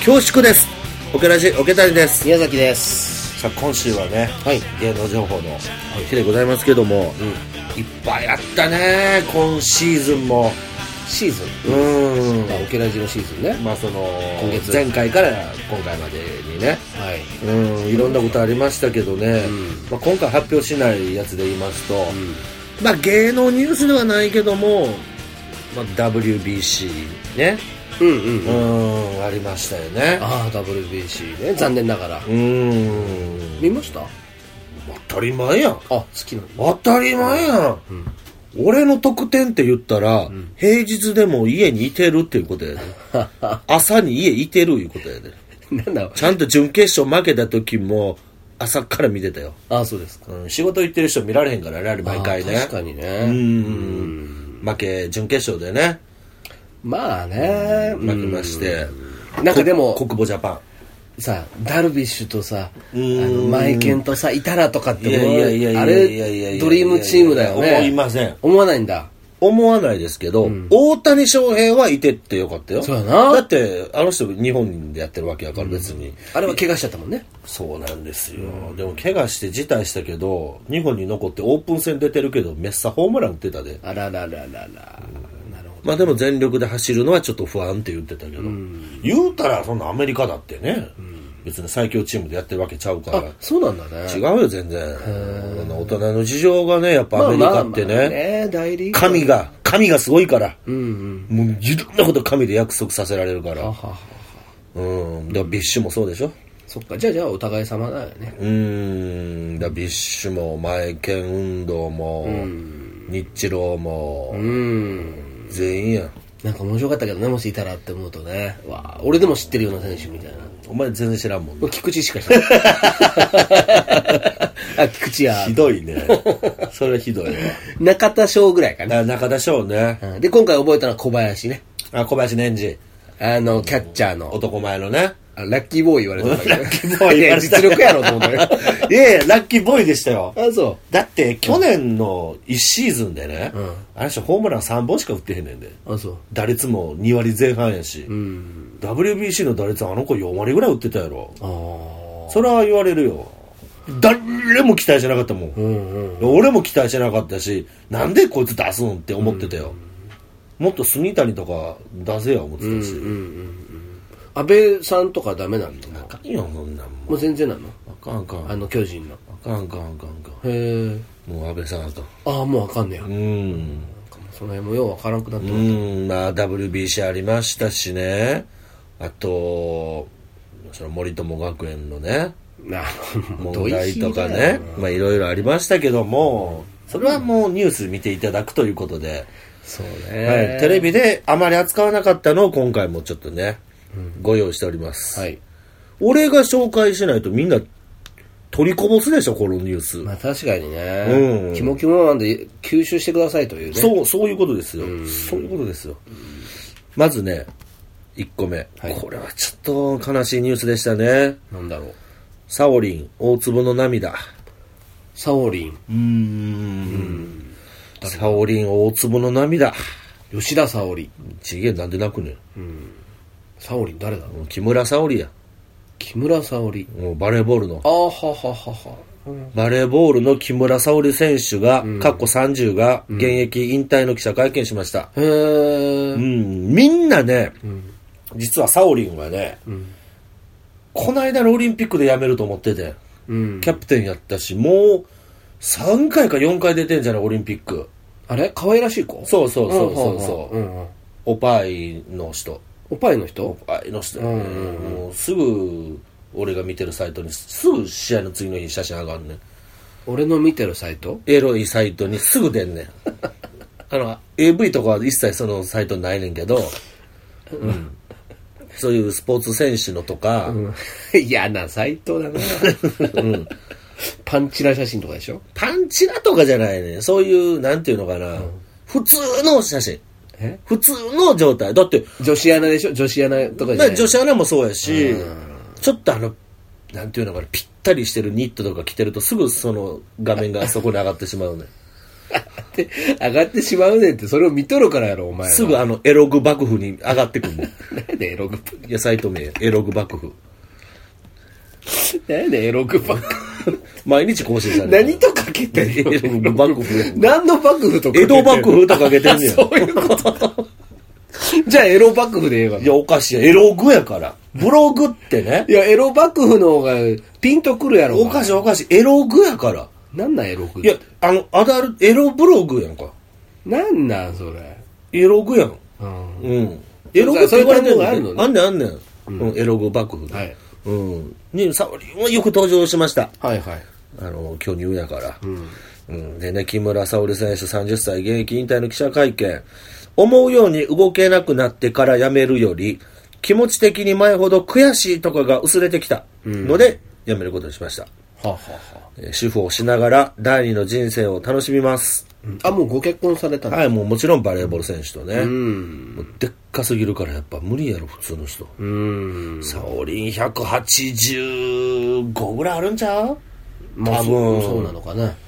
恐縮です。オケラジオケタリです。 宮崎です。 さあ今週はね、 はい、 芸能情報の日でございますけども、いっぱいあったね今シーズンも。 シーズン、オケラジのシーズンね。 まあその今月前回から今回までにね、 はい、 いろんなことありましたけどね、まあ、今回発表しないやつで言いますと、まあ芸能ニュースではないけども、まあ、WBC ね、ありましたよね。 ああ WBC ね、残念ながら。見ました？ 当たり前やん。 あ、好きなの？ 当たり前やん。俺の得点って言ったら、平日でも家にいてるっていうことやで。朝に家いてるいうことやで。 なんだ。 ちゃんと準決勝負けた時も朝から見てたよ。 ああ、そうですか。 仕事行ってる人見られへんからね、あれ毎回ね。 確かにね。 負け準決勝でね。 まあね、 負けまして。 なんかでも国母ジャパン。 さ、ダルビッシュとさ、マイケンとさ、いたらとかってもう、あれ、ドリームチームだよね。 思いません。 思わないんだ。 思わないですけど、大谷翔平はいてってよかったよ。 そうやな。 だって、あの人日本でやってるわけやから別に。 あれは怪我しちゃったもんね。 そうなんですよ。でも怪我して辞退したけど、日本に残ってオープン戦出てるけど、めっさホームラン打ってたで。 あららららら。 まあでも全力で走るのはちょっと不安って言ってたけど、言うたらそんなアメリカだってね、別に最強チームでやってるわけちゃうから。 あ、そうなんだね。 違うよ全然。大人の事情がね、やっぱアメリカってね、神がすごいから、もういろんなこと神で約束させられるから。でもビッシュもそうでしょ。 そっか、じゃあお互い様だよね。 だビッシュもマイケン運動も、日チローも、全員やん。 なんか面白かったけどね、もしいたらって思うとね。わあ、俺でも知ってるような選手みたいな。 お前全然知らんもんね。 菊池しか知らない。あ、菊池や。 ひどいね。それひどいわ。 中田翔ぐらいかな。 中田翔ね。 で、今回覚えたのは小林ね。 あ、小林年次。 キャッチャーの。 男前のね。 ラッキーボーイ言われてたラッキーボーイ言われてた。 実力やろうと思ったよ。 いやいや、ラッキーボーイでしたよ。 あ、そう。 だって、去年の1シーズンでね、あの人ホームラン3本しか打ってへんねんで。 あ、そう。 打率も2割前半やし、WBC の打率あの子4割ぐらい打ってたやろ。それは言われるよ。誰も期待してなかったもん。俺も期待してなかったし、なんでこいつ出すんって思ってたよ。もっと杉谷とか出せや思ってたし。 安倍さんとかダメなんだ。 あかんよ、そんなんもう全然なの？ あかん。 巨人の。 あかん。 へえ。 もう安倍さんと。 ああ、もうあかんねや。その辺もようわからんくなってまあ WBC ありましたしね。あと、その森友学園のね、問題とかね、まあいろいろありましたけども、それはもうニュース見ていただくということで、 そうね。 テレビであまり扱わなかったのを今回もちょっとね、ご用意しております。 はい。 俺が紹介しないとみんな取りこぼすでしょ、このニュース。 まあ確かにね。キモキモなんで吸収してくださいというね。 そういうことですよ。そういうことですよ。まずね、1個目、これはちょっと悲しいニュースでしたね。 なんだろう。 サオリン、大粒の涙。 サオリン。 サオリン、大粒の涙。 吉田沙保里。 ちげえ、なんで泣くねん。 沙保里誰だろう。 木村沙織や。 木村沙織。 もうバレーボールの。 は。 バレーボールの木村沙織選手が、過去30が現役引退の記者会見しました。みんなね、実はサオリンはね、この間のオリンピックで辞めると思ってて、キャプテンやったし、もう3回か4回出てんじゃない、オリンピック。 あれ可愛らしい子？ そう。おパイの人。 おパイの人？ おパイの人。もうすぐ、俺が見てるサイトにすぐ試合の次の日写真上がんねん。 俺の見てるサイト？ エロいサイトにすぐ出んねん。AV とかは一切そのサイトないねんけど、そういうスポーツ選手のとか、 嫌なサイトだな。パンチラ写真とかでしょ？ パンチラとかじゃないね。そういう、なんていうのかな、普通の写真。普通の状態。だって、 女子アナでしょ？女子アナとかじゃない？ 女子アナもそうやし、ちょっとなんていうのかな、ぴったりしてるニットとか着てるとすぐその画面がそこに上がってしまうね。 がってしまうねんって、それを見とるからやろ、お前は。 すぐエログ幕府に上がってくるもん。 何でエログいや、サイト名、エログ幕府。 何でエログ幕府毎日更新されてる。 何とかけてんの？ エログ幕府。 何の幕府とかけてんの？ 江戸幕府とかけてんねん。 そういうこと。じゃあエロ幕府でええわ。 いや、おかしい。エログやから。ブログってね。 いや、エロ幕府の方がピンとくるやろ。 おかしいおかしい。エログやから。 なんなんエログ？ いや、エロブログやんか。 なんなんそれ。 エログやん。うん。エログって言われてるのがあるのね。あんねん。エログ幕府。はい。に、サオリンはよく登場しました。 はいはい。 巨乳やから。でね、木村沙織選手30歳現役引退の記者会見。思うように動けなくなってから辞めるより、気持ち的に前ほど悔しいとかが薄れてきたので、辞めることにしました。主婦をしながら第二の人生を楽しみます。 もうご結婚されたの？ はい、もちろんバレーボール選手とね。もうでっかすぎるからやっぱ無理やろ、普通の人。サオリン185ぐらいあるんちゃう？多分。 そうなのかな。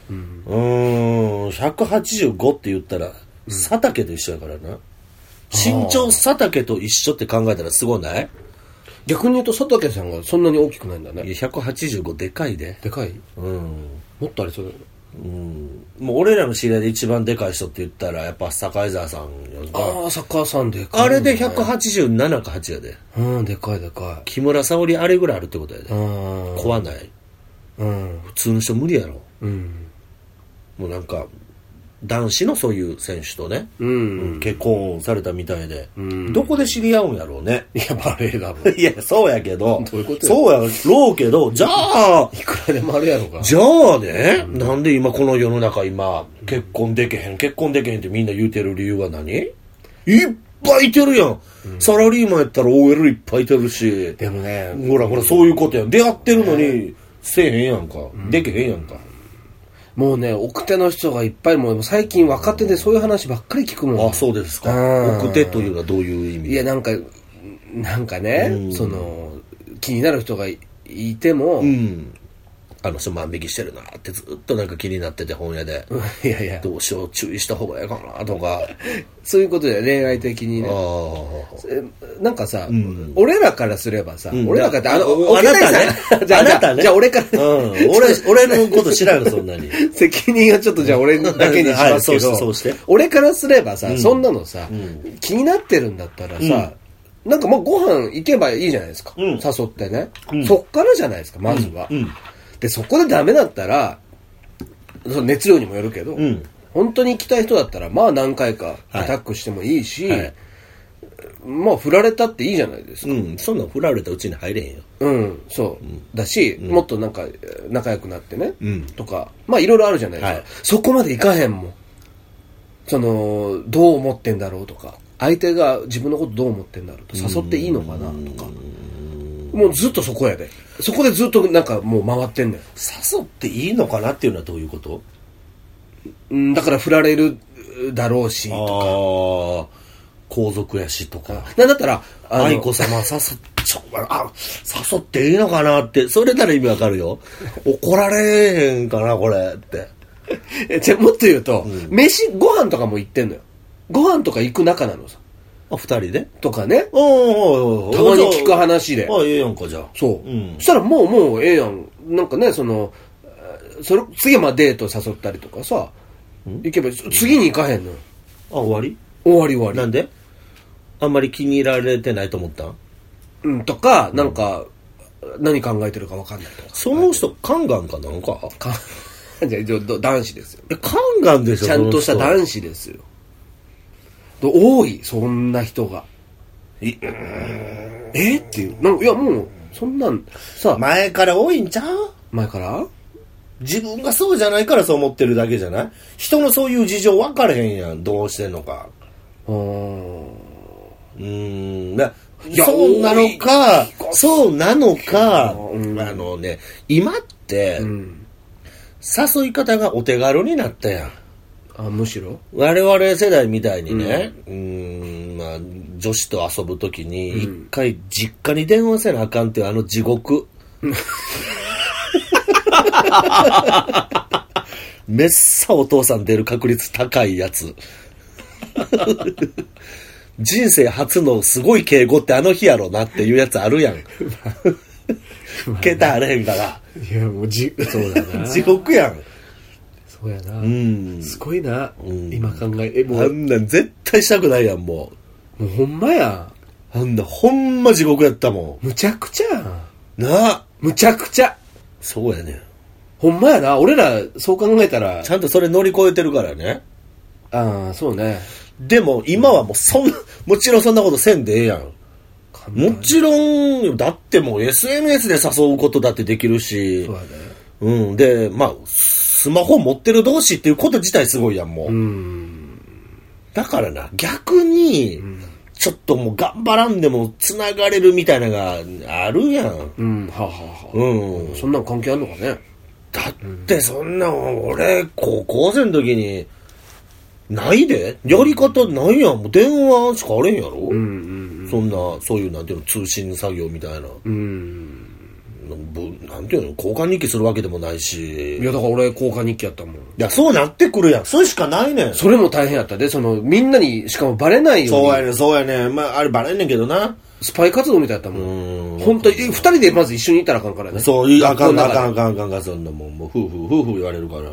185って言ったら、佐竹と一緒やからな。身長佐竹と一緒って考えたらすごない？ 逆に言うと佐竹さんがそんなに大きくないんだね。 いや、185でかいで。 でかい？もっとありそうだよ。 もう俺らの知り合いで一番でかい人って言ったらやっぱ坂井沢さんやんか。 坂井さんでかい、 あれで187か8やで。 でかいでかい。 木村沙織あれぐらいあるってことやで。怖ない。普通の人無理やろ。もうなんか男子のそういう選手とね、結婚されたみたいで、どこで知り合うんやろうね。 いや、バレエだもん。 いや、そうやけど、 どういうことそうやろうけど、じゃあ、 いくらでもあるやろうか。 じゃあね、なんで今この世の中結婚できへんってみんな言うてる理由は何？いっぱいいてるやん。サラリーマンやったら OL いっぱいいてるし。 でもね、 ほらそういうことやん。出会ってるのに、せえへんやんか。できへんやんか。 もうね、奥手の人がいっぱい、もう最近若手でそういう話ばっかり聞くもん。 あ、そうですか。奥手というのはどういう意味？ いや、なんかね、気になる人がいても、あの人万引きしてるなってずっとなんか気になってて、本屋で。 いやいや。 どうしよう、注意した方がいいかなとか。 そういうことで恋愛的にね。なんかさ、俺らからすればさ、俺らからって、 あなたね。 じゃあ俺から、 俺のこと知らんの、そんなに。 責任はちょっとじゃあ俺だけにしますけど、俺からすればさ、そんなのさ、気になってるんだったらさ、なんかご飯行けばいいじゃないですか。誘ってね。そっからじゃないですか、まずは。で、そこでダメだったら、その熱量にもよるけど、本当に行きたい人だったら、何回かアタックしてもいいし、振られたっていいじゃないですか。 そんなん振られたうちに入れへんよ。 そう。だし、もっとなんか仲良くなってね、とか、いろいろあるじゃないですか。そこまでいかへんもん。どう思ってんだろうとか、相手が自分のことどう思ってんだろうと、誘っていいのかなとか。もうずっとそこやで。そこでずっとなんかもう回ってんだよ。 誘っていいのかなっていうのはどういうこと？ だから振られるだろうしとか。皇族やしとか。 なんだったら、 愛子様誘っていいのかなって、それなら意味わかるよ。怒られへんかな、これって。 じゃもっと言うと、ご飯とかも行ってんのよ。ご飯とか行く仲なのさ。 二人でとかね。たまに聞く話で。 ええやんか、じゃあ。 そう。そしたらもうええやん。なんかね、次はデート誘ったりとかさ、行けば、次に行かへんのよ。 終わり？ 終わり。 なんで？あんまり気に入られてないと思ったん？ とか、なんか、何考えてるか分かんないとか。 その人、カンガンかなんか？ じゃあ、男子ですよ。 カンガンでしょ？ ちゃんとした男子ですよ。多い、そんな人が。っていう。いや、もう、そんなんさ。 前から多いんちゃう？ 前から？ 自分がそうじゃないからそう思ってるだけじゃない？人のそういう事情分かれへんやん。どうしてんのか。そうなのか、今って、誘い方がお手軽になったやん。 むしろ我々世代みたいにね、女子と遊ぶときに一回実家に電話せなあかんっていう地獄めっさお父さん出る確率高いやつ。人生初のすごい敬語ってあの日やろなっていうやつあるやん。携帯あれへんから。 いや、もうそうだな。 地獄やん。 そうやな。すごいな。今考え、 もう。あんなん絶対したくないやん、もう。もうほんまやん。あんなほんま地獄やったもん。むちゃくちゃやん。 なあ。 むちゃくちゃ。 そうやねん。 ほんまやな。俺ら、そう考えたら。 ちゃんとそれ乗り越えてるからね。 ああ、そうね。 でも、今はもうもちろんそんなことせんでええやん。もちろん、だってもう SNS で誘うことだってできるし。 そうやね。 うん。で、まあ、スマホ持ってる同士っていうこと自体すごいやん、もう。だからな、逆に、ちょっともう頑張らんでも繋がれるみたいなのがあるやん。 ははは。そんなん関係あんのかね。 だってそんな、俺、高校生の時に、ないでやり方ないやん。もう電話しかあれんやろ、そんな、そういう、なんていうの、通信作業みたいな。なんていうの、交換日記するわけでもないし。 いや、だから俺、交換日記やったもん。いや、そうなってくるやん。それしかないねん。 それも大変やったで、みんなに、しかもバレないように。 そうやねん。まあ、あれバレんねんけどな。 スパイ活動みたいだったもん。本当に、二人でまず一緒にいたらあかんからね。 そう、あかん、そんなもん。もう、夫婦言われるから。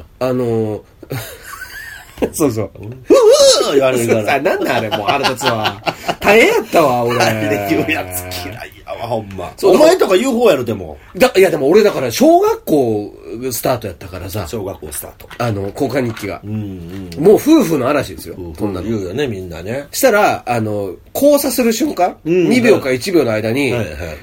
そうそう。 言われるから。 なんだあれ、もう腹立つわ。大変やったわ、俺。 あれで言うやつ嫌いやわ、ほんま。お前とか言う方やろ、でも。 いや、でも俺だから、小学校スタートやったからさ。 小学校スタート。 交換日記が。もう夫婦の嵐ですよ。 こんなの言うよね、みんなね。 したら、交差する瞬間、2秒か1秒の間に、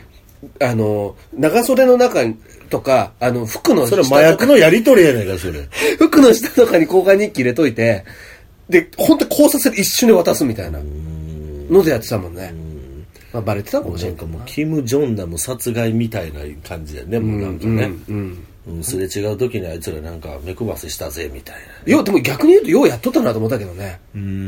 長袖の中に、とか、服の下とか。それ麻薬のやりとりやないか、それ。 服の下とかに交換日記入れといて、で、本当に交差する一瞬で渡すみたいなのでやってたもんね。まあ、バレてたかもしれんけどな。 もうキム・ジョンナム殺害みたいな感じだよね、もうなんかね。すれ違う時にあいつらなんか目配せしたぜ、みたいな。 いや、でも逆に言うとようやっとったなと思ったけどね。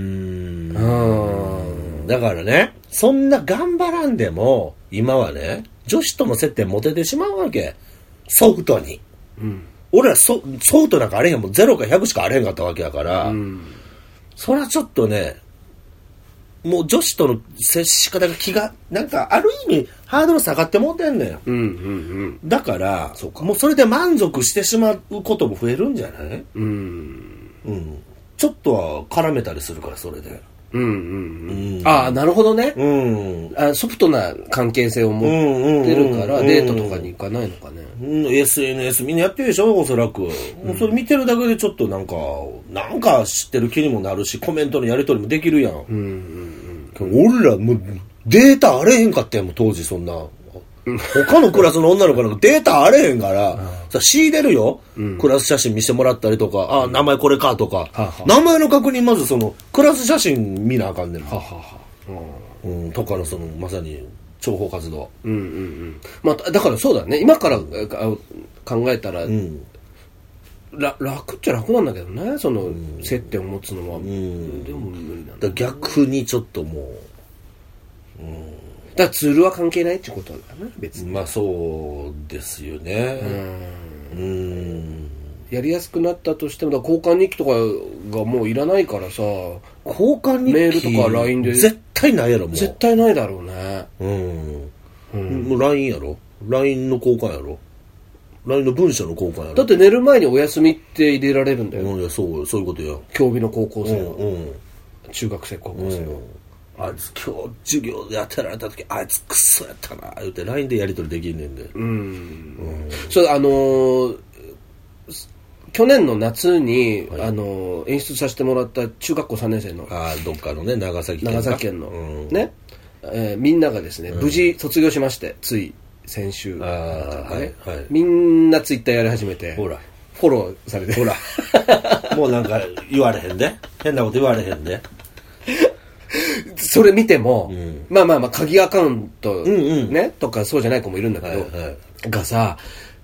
だからね、そんな頑張らんでも、今はね、女子との接点持ててしまうわけ。ソフトに。俺らソフトなんかあれへんもん、0か100しかあれへんかったわけだから、それはちょっとね、もう女子との接し方がなんかある意味ハードル下がってもうてんねん。だから、もうそれで満足してしまうことも増えるんじゃない？ちょっとは絡めたりするから、それで。 ああ、なるほどね。ソフトな関係性を持ってるから、デートとかに行かないのかね。 SNS みんなやってるでしょ、おそらく。もうそれ見てるだけでちょっとなんか知ってる気にもなるし、コメントのやり取りもできるやん。俺らもうデータあれへんかったやん、もう当時そんな。他のクラスの女の子なんかデータあれへんから、仕入れるよ、クラス写真見せてもらったりとか、名前これかとか、名前の確認まずクラス写真見なあかんねん。とかのまさに諜報活動。 まあ、だからそうだね、今から考えたら、楽っちゃ楽なんだけどね、接点を持つのは。でも無理なんだ。 逆にちょっともう、 だからツールは関係ないってことだね、別に。 まあそうですよね。 やりやすくなったとしても、交換日記とかがもういらないからさ、 交換日記メールとか LINE で絶対ないやろ、もう。 絶対ないだろうね。 もう LINE やろ、 LINE の交換やろ、 LINE の文章の交換やろ。 だって寝る前にお休みって入れられるんだよ。 いや、そういうことや。 競技の高校生は、中学生高校生は、 あいつ今日授業でやってられた時、あいつクソやったな言って LINE でやり取りできんねんで。 そう、去年の夏に、演出させてもらった中学校3年生のどっかのね、長崎県の、ね、みんながですね、無事卒業しまして、つい先週、みんなツイッターやり始めて、 ほらフォローされて、 ほらもうなんか言われへんで、変なこと言われへんで。 それ見ても、まあ鍵アカウントね、とかそうじゃない子もいるんだけど、がさ、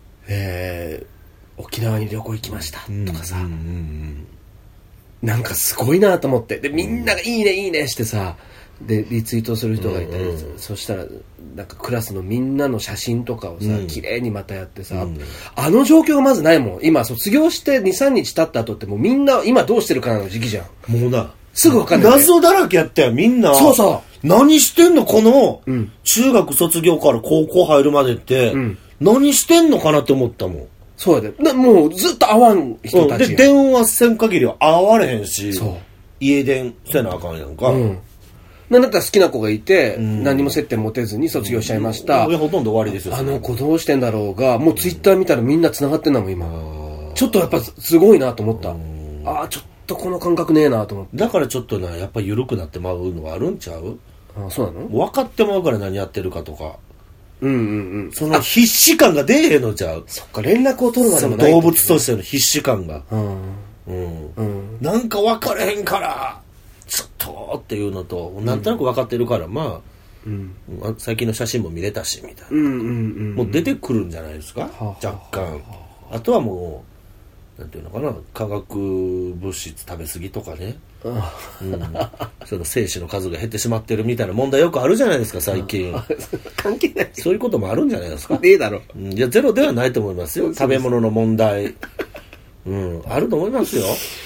沖縄に旅行行きましたとかさ、なんかすごいなと思って、でみんながいいねいいねしてさ、 でリツイートする人がいたり、そしたらなんかクラスのみんなの写真とかをさ、綺麗にまたやってさ、あの状況がまずないもん。今卒業して 2,3 日経った後ってもうみんな今どうしてるかの時期じゃん。 もうなすぐ分かんない、ね、 謎だらけやったよみんな。 そうそう、 何してんのこの、中学卒業から高校入るまでって、何してんのかなって思ったもん。 そうやで。もうずっと会わん人たち、 で電話せん限りは会われへんし、家電せなあかんやんか。 なんだったら好きな子がいて、何も接点持てずに卒業しちゃいました。 ほとんど終わりですよ。 あの子どうしてんだろうが、もうツイッター見たらみんな繋がってんだもん、今。ちょっとやっぱすごいなと思った。ちょっとこの感覚ねえなと思って。 だからちょっとな、やっぱ緩くなってまうのはあるんちゃう？ そうなの？ 分かってまうから何やってるかとか。その必死感が出えへんのちゃう？ そっか、連絡を取るまでもない。 動物としての必死感が。なんか分かれへんから、ちょっとっていうのと、なんとなく分かってるから、まあ、最近の写真も見れたし、みたいな。もう出てくるんじゃないですか？若干。あとはもう、なんていうのかな、化学物質食べ過ぎとかね。その精子の数が減ってしまってるみたいな問題よくあるじゃないですか最近。 関係ない。 そういうこともあるんじゃないですか。 ねえだろ。 いやゼロではないと思いますよ。食べ物の問題、あると思いますよ。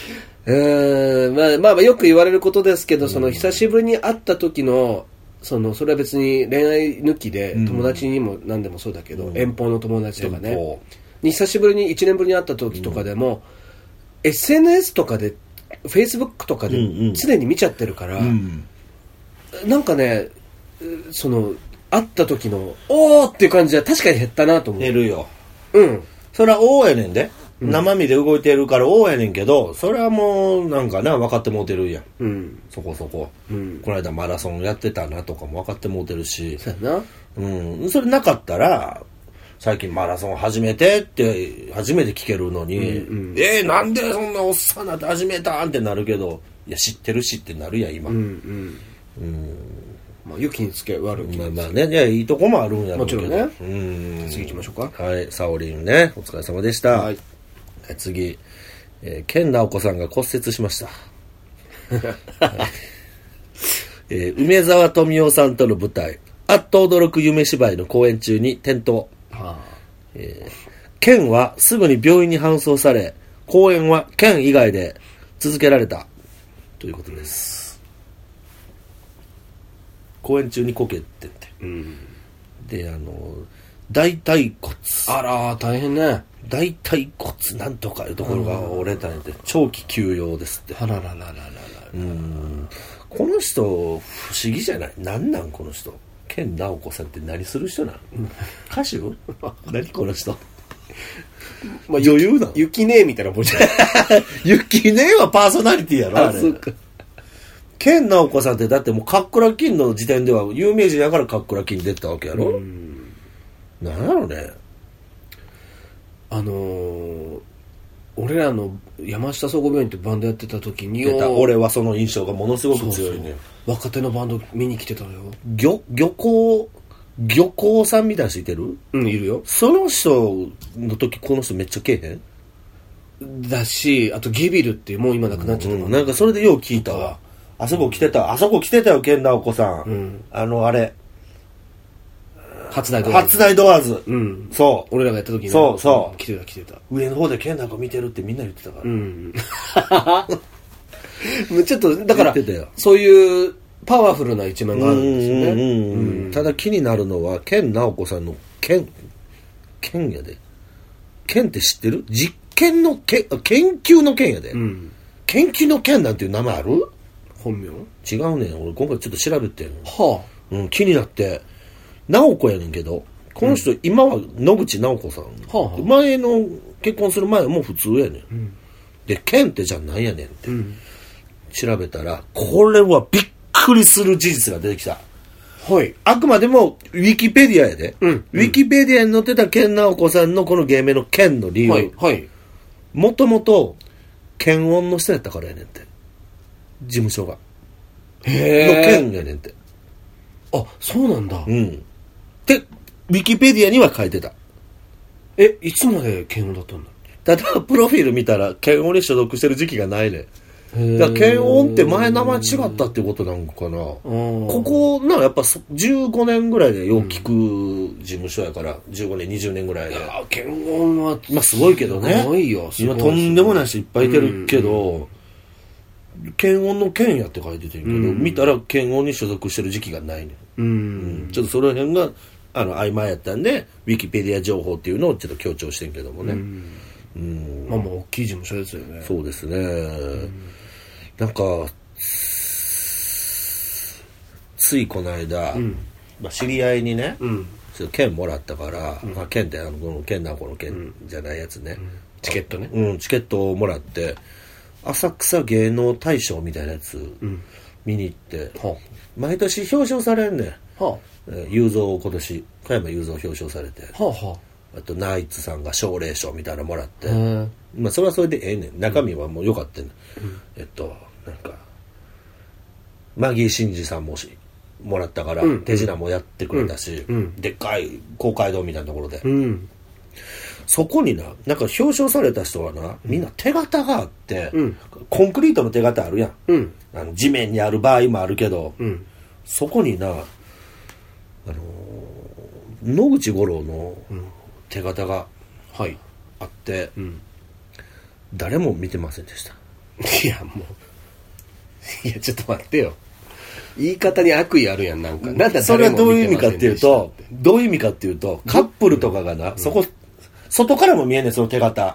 まあよく言われることですけど、その久しぶりに会った時のそれは別に恋愛抜きで、友達にも何でもそうだけど、遠方の友達とかねに久しぶりに1年ぶりに会った時とかでも、SNS とかでFacebook とかで常に見ちゃってるから、なんかね、会った時のおーっていう感じは確かに減ったなと思う。 減るよ。それはおーやねんで、生身で動いてるからおーやねんけど、それはもうなんかな分かってもうてるやん、そこそこ、この間マラソンやってたなとかも分かってもうてるし、 そうやな、それなかったら最近マラソン始めてって初めて聞けるのに、なんでそんなおっさんなって始めたんってなるけど、いや知ってるしってなるやん今。 まあ良きにつけ悪きにつけ、 まあね、いやいいとこもあるんやろうけど。 もちろんね。次行きましょうか。 はい、サオリンね、お疲れ様でした。はい、次、健直子さんが骨折しました。梅沢富美男さんとの舞台あっと驚く夢芝居の公演中に転倒。健はすぐに病院に搬送され、公演は健以外で続けられたということです。公演中にこけてて、で大腿骨、 あら大変ね。 大腿骨なんとかいうところが折れたんで長期休養ですって。 あらららららら。 この人不思議じゃない？なんなんこの人。健直子さんって何する人なん？歌手？何この人。まあ、女優なの？ ゆきねえみたいなもんじゃない？ ゆきねえはパーソナリティやろあれ。そうか。健直子さんってだってもうカックラキンの時点では有名人やからカックラキン出てたわけやろ。なんやろね。 俺らの山下総合病院ってバンドやってた時に俺はその印象がものすごく強いね。 若手のバンド見に来てたのよ。 漁港さんみたいな人いてる？ いるよ。 その人の時この人めっちゃけえへんだし、あとゲビルってもう今なくなっちゃった、 なんかそれでよう聞いたわ。あそこ来てたよ健直子さん、あれ初台ドアーズ、そう俺らがやった時にそう来てた上の方で健直子見てるってみんな言ってたから、 ちょっとだからそういうパワフルな一面があるんですよね。 ただ気になるのは健直子さんの健やで。健って知ってる？実験の研究の健やで、研究の健なんていう名前ある？ 本名？ 違うねん。俺今回ちょっと調べてん、気になって直子やねんけど、この人、今は野口直子さん、前の結婚する前はもう普通やねん、で健ってじゃあ何やねんって、調べたらこれはびっくりする事実が出てきた。あくまでもウィキペディアやで、ウィキペディアに載ってた健直子さんのこの芸名の健の理由、もともと検温の人やったからやねんって、事務所がの健やねんって。 あ、そうなんだ。 でウィキペディアには書いてた。 いつまで検温だったんだ？ ただプロフィール見たら検温に所属してる時期がないねん。 だから検温って前名前違ったってことなんかな。ここなやっぱ15年ぐらいでよく聞く事務所やから、15年20年ぐらいで。 検温はまあすごいけどね。 すごいよ。 今とんでもない人いっぱいいてるけど、検温の検やって書いててんけど、見たら検温に所属してる時期がないね。ちょっとその辺が曖昧やったんで、ウィキペディア情報っていうのをちょっと強調してんけどもね。 まあまあ大きい事務所ですよね。 そうですね。なんかついこの間、まあ、知り合いにね、ちょっと券もらったから、まあ、券って券なんこの券じゃないやつね、 チケットね。 チケットをもらって浅草芸能大賞みたいなやつ見に行って、毎年表彰されんねん。雄三今年加山雄三表彰されて、あとナイツさんが奨励賞みたいなのもらって、まあそれはそれでええねん。中身はもう良かったね、なんかマギー審司さんももらったから、手品もやってくれたし、でっかい公会堂みたいなところで、そこになんか表彰された人はな、みんな手形があって、コンクリートの手形あるやん、地面にある場合もあるけど、そこに野口五郎の手形があって、誰も見てませんでした。 いやもういやちょっと待ってよ、言い方に悪意あるやん。なんかなんだそれはどういう意味かっていうと、カップルとかがな、そこ外からも見えんねん、その手形。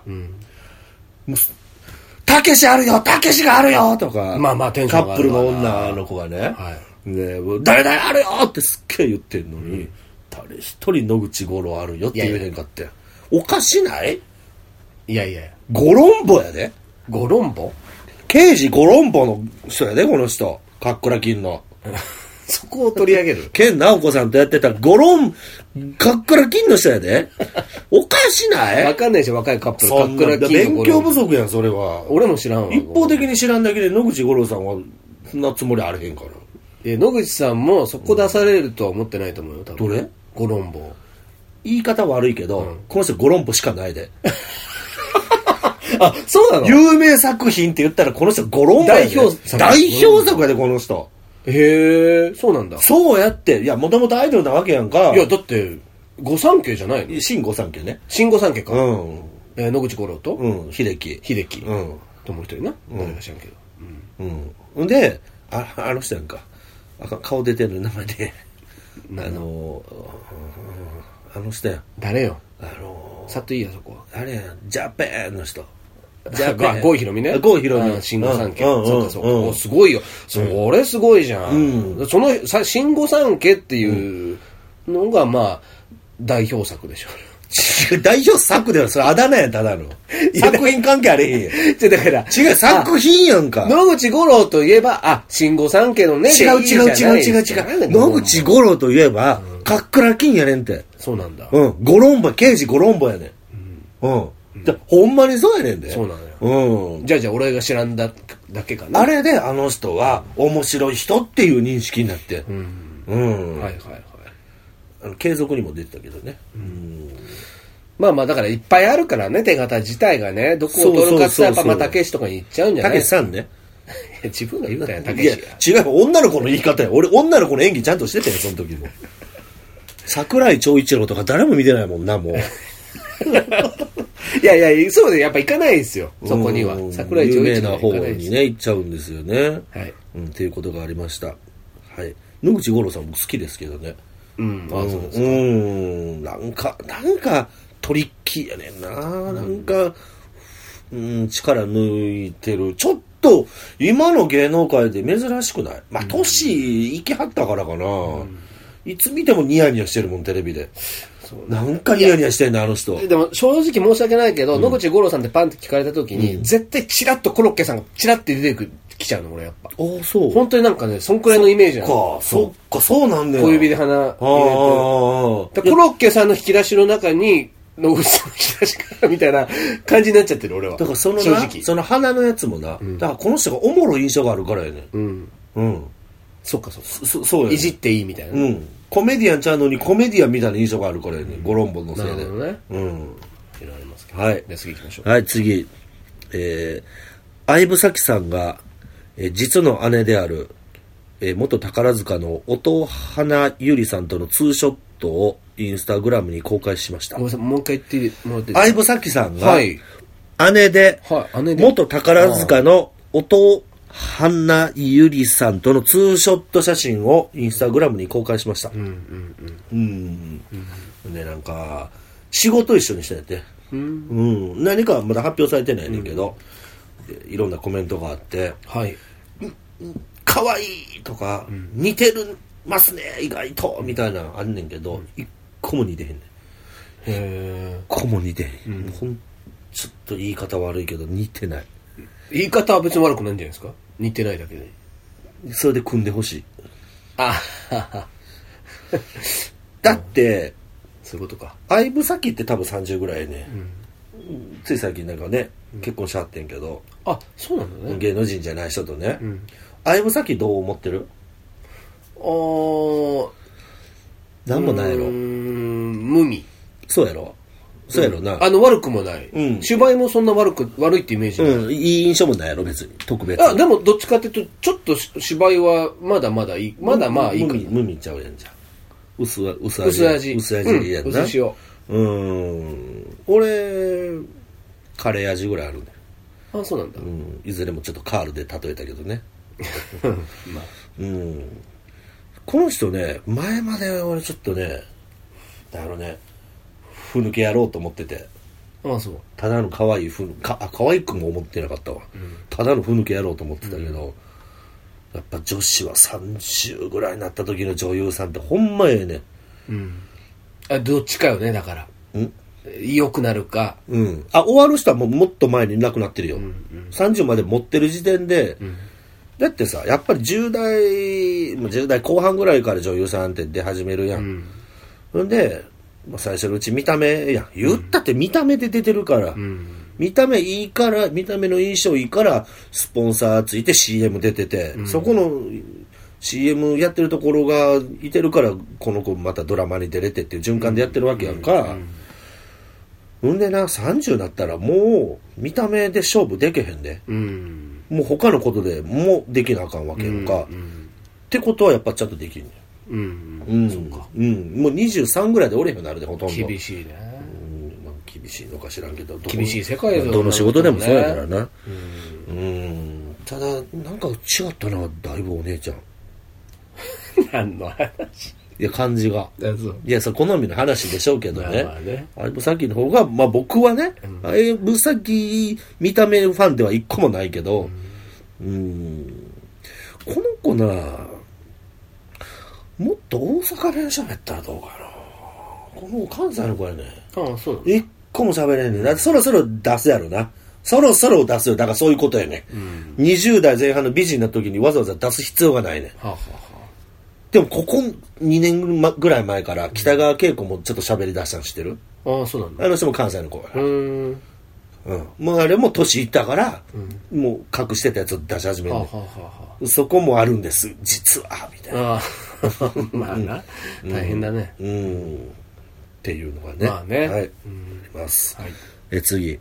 たけしあるよ、たけしがあるよとか、 まあまあテンションカップルの女の子がね、で誰々あるよってすっげえ言ってんのに、誰一人野口五郎あるよって言えへんかって、おかしない？ いやいや、 ゴロンボやで。 ゴロンボ？ 刑事ゴロンボの人やで、この人。カックラキンの。 そこを取り上げる。 健直子さんとやってたカックラキンの人やで。おかしない？ わかんないでしょ、若いカップル。 カックラキン。勉強不足やん、それは。 俺も知らんわ。 一方的に知らんだけで野口五郎さんはそんなつもりあれへんから。 野口さんもそこ出されるとは思ってないと思うよ、多分。 どれ？ ゴロンボ。 言い方悪いけど、この人ゴロンボしかないで。 あ、そうなの？ 有名作品って言ったらこの人ゴロンボやで。代表作やで、この人。 へえ、そうなんだ。 そうやって、いや、もともとアイドルなわけやんか。 いや、だって、御三家じゃないの？ 新御三家ね。 新御三家か。野口五郎と秀樹。 ともう一人な。誰か知らんけど。で、あの人やんか。顔出てる名前で。あの人やん。 誰よ。さっといいや、そこは。 あれやん、ジャパンの人。 郷ひろみね。 郷ひろみ。 新御三家。そうか。すごいよ。それすごいじゃん。その、新御三家っていうのが、まあ、代表作でしょ。 代表作ではそれあだ名やん、ただの。作品関係あれへんやん。 だから、 違う、作品やんか。 野口五郎といえば、新御三家のね。 違う。野口五郎といえば、カックラキンやねんて。 そうなんだ。 ゴロンボ、刑事ゴロンボやねん。ほんまにそうやねんで。 そうなのよ。じゃあ俺が知らんだけかな。 あれであの人は面白い人っていう認識になって。継続にも出てたけどね。 まあまあだからいっぱいあるからね、手形自体がね。どこを取るかってやっぱまあたけしとかに行っちゃうんじゃない？ たけしさんね。 自分が言うたやん、たけしが。違う、女の子の言い方や。俺女の子の演技ちゃんとしてたよ、その時も。桜井長一郎とか誰も見てないもんな、もう。 いや、そうでやっぱ行かないですよ、そこには。桜井長一郎有名な方にね、行っちゃうんですよね。っていうことがありました。はい。野口五郎さんも好きですけどね。 そうですか。なんか、トリッキーやねんな。なんか、力抜いてる。ちょっと、今の芸能界で珍しくない？まあ、年いきはったからかな。いつ見てもニヤニヤしてるもん、テレビで。なんかニヤニヤしてんねん、あの人。 でも、正直申し訳ないけど、野口五郎さんってパンって聞かれた時に、絶対チラッとコロッケさんがチラッて出てきちゃうの、俺やっぱ。 そう。 本当になんかね、そんくらいのイメージなの。そっか、そうなんだよ。 小指で鼻入れて。コロッケさんの引き出しの中に、野口さんの引き出しからみたいな感じになっちゃってる、俺は。 だから正直。その鼻のやつもな、だからこの人がおもろい印象があるからやね。 そっか。 そうやね。 いじっていいみたいな。 コメディアンちゃうのにコメディアンみたいな印象があるからやね。ゴロンボのせいで。 なるほどね。いろいろありますけど。 はい。 じゃあ次行きましょう。 はい、次。相武咲さんが実の姉である、元宝塚の音花ゆりさんとのツーショットをインスタグラムに公開しました。 ごめんなさい、もう一回言ってもらっていいですか。 相武咲さんが、 はい、 姉で、 はい、姉で元宝塚の音花ゆりさんとのツーショット写真をインスタグラムに公開しました。ね、なんか、仕事一緒にしてて、何かはまだ発表されてないねんけど、いろんなコメントがあって、 はい。 可愛いとか、似てるますね、意外と、みたいなのあんねんけど、一個も似てへんねん。一個も似てへん。ちょっと言い方悪いけど、似てない。 言い方は別に悪くないんじゃないですか。似てないだけで。 それで組んでほしい。だって、 そういうことか。 相武咲って多分30ぐらいね、つい最近なんかね、結婚しはってんけど、 あ、そうなんだね。 芸能人じゃない人とね、相武咲どう思ってる？なんもないやろ。 無味。 そうやろ。そうやろな。 悪くもない。芝居もそんな悪いってイメージない。 いい印象もないやろ、別に。特別。 でもどっちかっていうと、ちょっと芝居はまだまだいい。まだまあいいかな。 無味ちゃうやんじゃん。薄味。 薄味やんな。 薄塩。 俺、カレー味ぐらいあるね。 あ、そうなんだ。 いずれもちょっとカールで例えたけどね。この人ね、前まで俺ちょっとね、ふぬけやろうと思ってて。 あ、そう。 ただの可愛い可愛くも思ってなかったわ。ただのふぬけやろうと思ってたけど、やっぱ女子は30ぐらいになった時の女優さんってほんまええね。 どっちかよね、だから。良くなるか。 終わる人はもっと前にいなくなってるよ。30まで持ってる時点で、だってさ、やっぱり10代後半ぐらいから女優さんって出始めるやん。で、最初のうち見た目やん。言ったって見た目で出てるから。見た目いいから、見た目の印象いいから、スポンサーついて CM 出てて、そこの CM やってるところがいてるから、この子またドラマに出れてっていう循環でやってるわけやんか。んでな、30になったらもう見た目で勝負できへんで。もう他のことでもうできなあかんわけやんか。ってことはやっぱちゃんとできるね。そうか。もう23ぐらいでおれへんようになるで、ほとんど。 厳しいね。 厳しいのか知らんけど。 厳しい世界どの仕事でもそうやからな。ただ、なんか違ったな、だいぶお姉ちゃん。 何の話？ いや、感じが。いや、好みの話でしょうけどね。相武咲の方が、まあ僕はね、相武咲見た目ファンでは一個もないけど、この子な、もっと大阪弁喋ったらどうかな。この関西の子やね。 そう一個も喋れんねん。だってそろそろ出すやろな。そろそろ出すよ。だからそういうことやね。20代前半の美人な時にわざわざ出す必要がないね。でもここ2年ぐらい前から北川景子もちょっと喋り出したの知ってる？ そうなんだ。 あの人も関西の子や。もうあれも年いったから、もう隠してたやつを出し始めるね。そこもあるんです、実は、みたいな。 まあな、大変だね。 っていうのがね。 まあね。 はい。あります。次。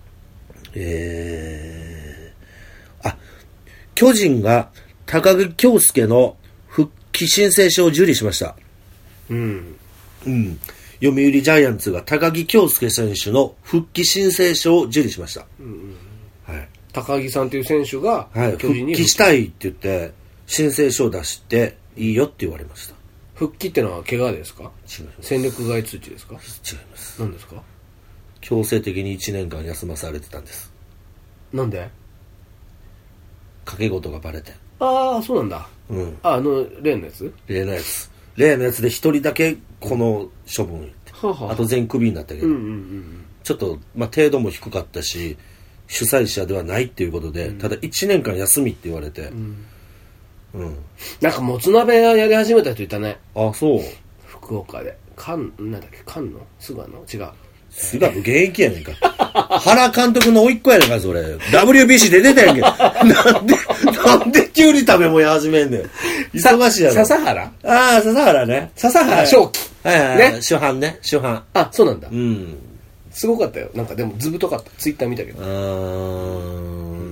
巨人が高木京介の復帰申請書を受理しました。読売ジャイアンツが高木京介選手の復帰申請書を受理しました。 高木さんという選手が巨人に復帰したいって言って申請書を出していいよって言われました。 復帰ってのは怪我ですか？違います。戦力外通知ですか？違います。 何ですか？ 強制的に1年間休まされてたんです。 なんで？ 賭け事がバレて。 そうなんだ。例のやつ？例のやつで一人だけこの処分やって、あと全クビになったけど、ちょっと、程度も低かったし主催者ではないっていうことで、ただ1年間休みって言われて、 なんかもつ鍋やり始めた人いたね。 そう。 福岡でなんだっけ、菅野違う。 菅野現役やねんか。原監督の甥っ子やねんか、それ。WBC で出たやんけ。なんで急に食べ物始めんねん。忙しいやろ。 笹原？ 笹原ね。 笹原正樹。 ね。主犯ね。 そうなんだ。すごかったよ。なんかでもずぶとかった。ツイッター見たけど。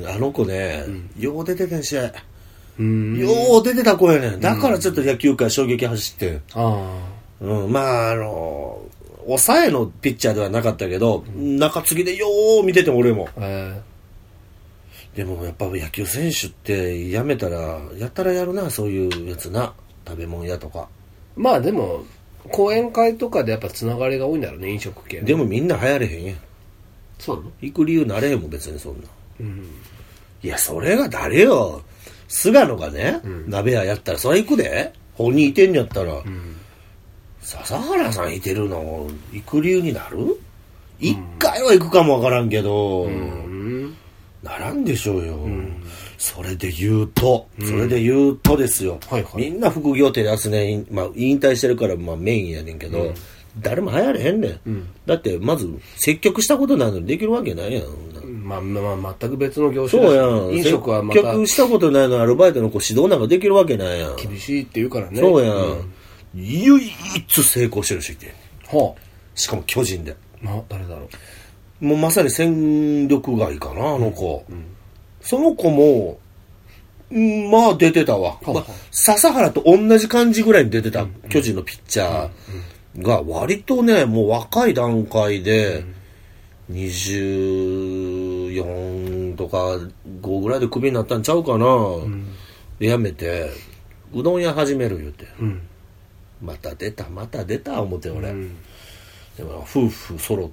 あの子ね、よう出ててん試合。よう出てた子やねん。だからちょっと野球界衝撃走ってん。まあ抑えのピッチャーではなかったけど、中継ぎでよう見てて俺も。でもやっぱ野球選手ってやめたら、やったらやるな、そういうやつな。食べ物屋とか。 まあでも、講演会とかでやっぱつながりが多いんだろうね、飲食系。 でもみんな流行れへんやん。 そうなの？ 行く理由なれへんもん、別にそんな。いや、それが誰よ。菅野がね、鍋屋やったら、それ行くで。本人いてんやったら。笹原さんいてるの、行く理由になる？一回は行くかもわからんけど、ならんでしょうよ。それで言うとですよ。みんな副業テレ朝ね、まあ引退してるからまあメインやねんけど、誰も流行れへんねん。だってまず接客したことないのにできるわけないやん。 まあ全く別の業種だし。 そうやん。飲食はまた接客したことないのにアルバイトの子指導なんかできるわけないやん。 厳しいって言うからね。 そうやん。唯一成功してる人いてん。しかも巨人で。 誰だろう。もうまさに戦力外かな、あの子。その子も、まあ出てたわ。笹原と同じ感じぐらいに出てた、巨人のピッチャーが割とね、もう若い段階で、24とか5ぐらいでクビになったんちゃうかな。で、辞めて、うどん屋始める言うて。また出た思って俺。でも夫婦揃って、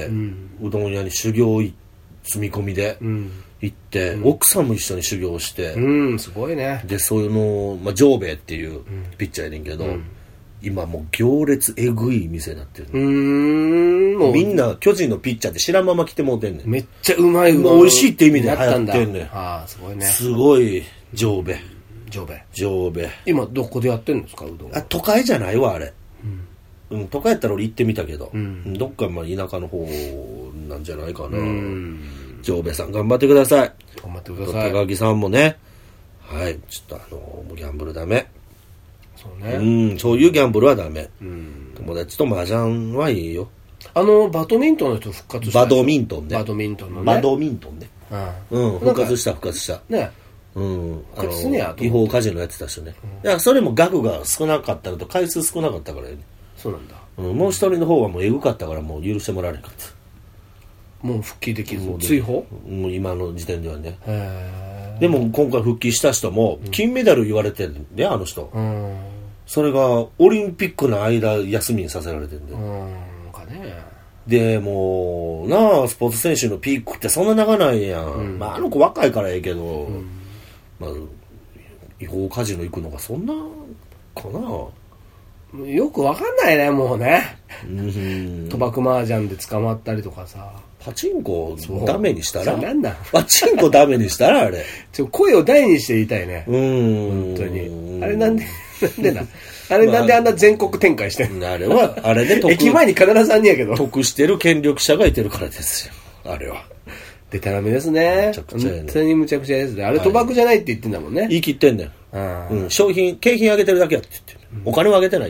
うどん屋に修行積み込みで行って、奥さんも一緒に修行して、 すごいね。 でそういうの、まあ、ジョーベイっていうピッチャーやねんけど、今もう行列えぐい店になってる。みんな巨人のピッチャーって知らんまま来てもうてんねん。 めっちゃうまい。 美味しいって意味で流行ってんねん。 すごいね。 すごいジョーベイ。 ジョーベイ。今どこでやってるんですか、うどん。 都会じゃないわあれ。都会やったら俺行ってみたけど、どっかまあ田舎の方なんじゃないかな。ジョーベイさん頑張ってください。 頑張ってください。 高木さんもね、はい、ちょっともうギャンブルダメ。 そうね。 そういうギャンブルはダメ。友達と麻雀はいいよ。 バドミントンの人復活した。 バドミントンね。 バドミントンのね。 バドミントンね。復活した。 ね。 違法カジノやってた人ね。いや、それも額が少なかったのと回数少なかったからね。 そうなんだ。 もう一人の方はもうエグかったからもう許してもらえなかった。 もう復帰できず追放？ もう今の時点ではね。でも今回復帰した人も金メダル言われてるんで、あの人。それがオリンピックの間休みにさせられてるんで。でもうなあ、スポーツ選手のピークってそんな長ないやん。まああの子若いからええけど、まあ違法カジノ行くのがそんなかな。 よくわかんないね、もうね。賭博麻雀で捕まったりとかさ。 パチンコダメにしたら？ なんだパチンコダメにしたらあれ。 声を大にして言いたいね。本当に。あれなんであれなんであんな全国展開してんの？ あれは、あれで駅前に必ずあんねやけど。 得してる権力者がいてるからですよ。あれは。 でたらめですね。むちゃくちゃやね。本当にむちゃくちゃですね。あれ賭博じゃないって言ってんだもんね。 言い切ってんねん。商品、景品あげてるだけやって言ってる。お金はあげてない。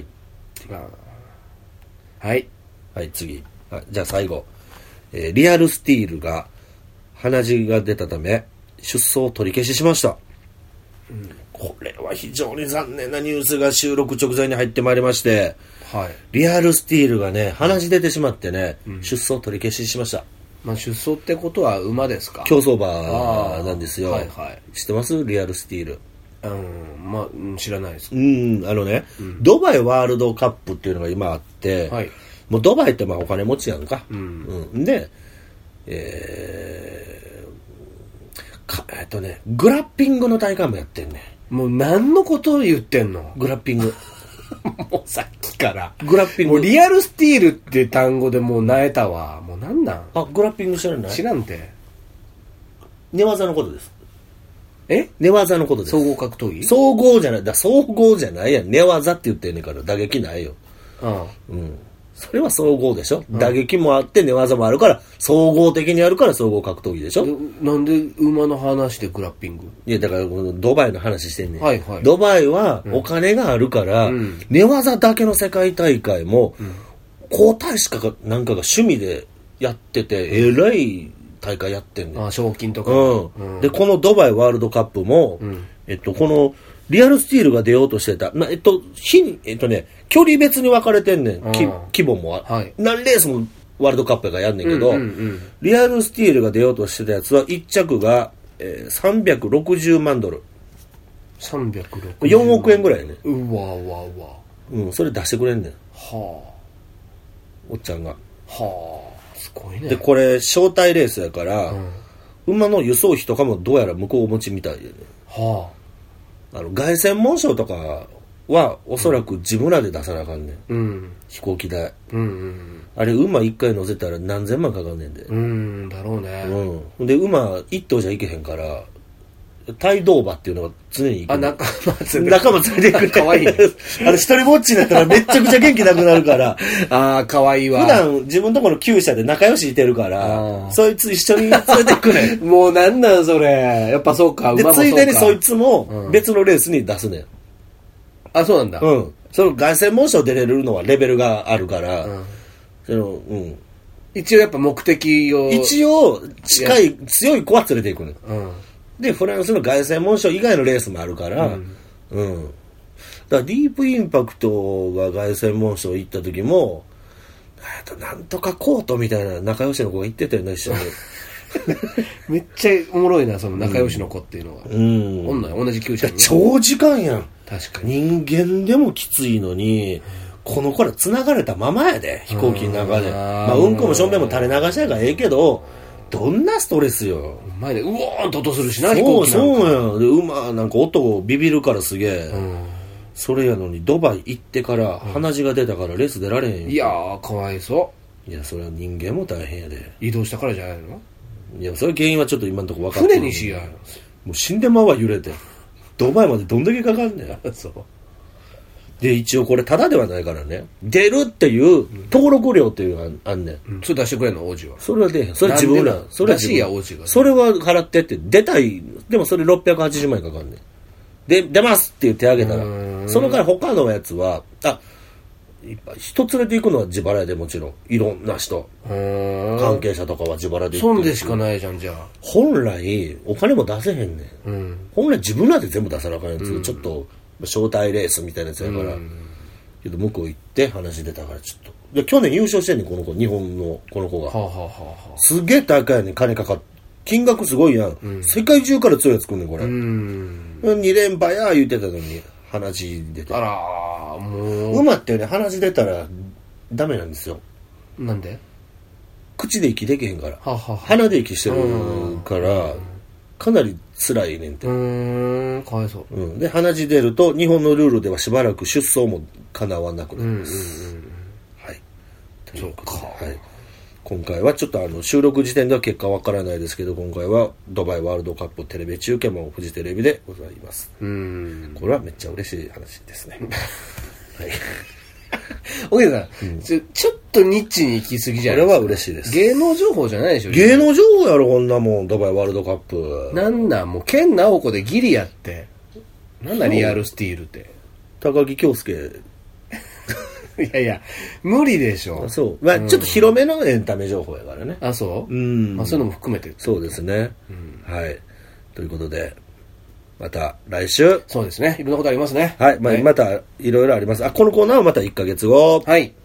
はい。 はい、次。じゃあ最後。リアルスティールが鼻血が出たため出走を取り消ししました。これは非常に残念なニュースが収録直前に入ってまいりまして、リアルスティールがね、鼻血出てしまってね、出走を取り消ししました。 まあ、出走ってことは馬ですか？ 競走馬なんですよ。知ってます？リアルスティール。 まあ、知らないです。 ドバイワールドカップっていうのが今あって、もうドバイってまあお金持ちやんか。で、グラッピングの大会もやってんね。 もう何のことを言ってんの？ グラッピング。 もうさっきから。 グラッピング。 もうリアルスティールって単語でもう萎えたわ。もうなんなん？ グラッピング知らない？ 知らんて。 寝技のことです。 寝技のことです。 総合格闘技？ 総合じゃない。総合じゃないやん。寝技って言ってんねんから打撃ないよ。それは総合でしょ。打撃もあって寝技もあるから、総合的にあるから総合格闘技でしょ。 なんで馬の話でグラッピング？ いや、だからドバイの話してんねん。ドバイはお金があるから、寝技だけの世界大会も、皇太子かなんかが趣味でやってて、えらい大会やってんねん。 賞金とか。 で、このドバイワールドカップも、この、リアルスティールが出ようとしてた。距離別に分かれてんねん。規模も。何レースもワールドカップがやんねんけど、リアルスティールが出ようとしてたやつは、1着が、360万ドル。 360。 4億円ぐらいね。 うわ。 それ出してくれんねん。 はあ。 おっちゃんが。 はあ。すごいね。 で、これ、招待レースやから、馬の輸送費とかもどうやら向こう持ちみたいでね。 はあ。 凱旋門賞とかはおそらく自分らで出さなあかんねん。飛行機代。あれ馬一回乗せたら何千万かかんねんで。 だろうね。 で、馬一頭じゃいけへんから、タイドーバっていうのが常に行く。仲間連れてくる。 かわいいね。 一人ぼっちになったらめっちゃくちゃ元気なくなるから。 かわいいわ。 普段自分のところの厩舎で仲良しいてるから、そいつ一緒に連れてくれ。 もうなんなんそれ。やっぱそうか。 で、ついでにそいつも別のレースに出すねん。 そうなんだ。 その凱旋門賞出れるのはレベルがあるから、 一応やっぱ目的を。 一応近い、強い子は連れていくねん。で、フランスの凱旋門賞以外のレースもあるから、だからディープインパクトが凱旋門賞行った時も、なんとかコートみたいな仲良しの子が行ってたよね、一緒に。 めっちゃおもろいな、その仲良しの子っていうのは。同じ厩舎に。 長時間やん。 確かに。 人間でもきついのに、この子ら繋がれたままやで、飛行機の中で。うんこもしょんべんも垂れ流しやからええけど、どんなストレスよ。 前でうおーんと音するしな、飛行機なんか。 そうや。で、馬なんか音ビビるからすげえ。それやのにドバイ行ってから鼻血が出たからレース出られへんよ。 いやー、かわいそう。 いや、それは人間も大変やで。 移動したからじゃないの？ いや、それ原因はちょっと今のところ分かって船にしや。 もう死んでまうわ、揺れて。ドバイまでどんだけかかんねん。 そう。 で、一応これタダではないからね。出るっていう登録料っていうのがあんねん。 それ出してくれんの、王子は。 それは出へん。それ自分ら。 それは自分ら。王子が。 それは払ってって、出たい。でもそれ680万円かかんねん。で、出ますって言ってあげたら。そのから他のやつは、人連れて行くのは自腹やでもちろん。いろんな人。関係者とかは自腹で行って。そんでしかないじゃん、じゃあ。 本来、お金も出せへんねん。本来自分らで全部出さなあかんやつ。ちょっと、招待レースみたいなやつやから。けど向こう行って話出たからちょっと。で、去年優勝してんねん、この子。日本のこの子が。すげえ大会やねん、金かかって。金額すごいやん。世界中から強いやつ来んねん、これ。2連覇や言ってたのに、鼻血出て。 あらー、もう。 馬ってね、鼻血出たらダメなんですよ。 なんで？ 口で息できへんから。鼻で息してるから、かなり辛いねんて。 かわいそう。 で、鼻血出ると、日本のルールではしばらく出走も叶わなくなります。はい。 そうか。 はい。今回はちょっと収録時点では結果わからないですけど、今回はドバイワールドカップテレビ中継もフジテレビでございます。これはめっちゃ嬉しい話ですね。はい。 おけさん、ちょっとニッチに行き過ぎじゃないですか。 これは嬉しいです。 芸能情報じゃないでしょ。 芸能情報やろ、こんなもん。ドバイワールドカップ。 なんだ、もう、ケンナオコでギリやって。なんだ、リアルスティールって。 高木京介。 いやいや、無理でしょ。 そう。まあ、ちょっと広めのエンタメ情報やからね。 あ、そう？まあ、そういうのも含めて。 そうですね。はい。ということで、また来週。 そうですね。いろんなことありますね。 はい。またいろいろあります。このコーナーはまた1ヶ月後。 はい。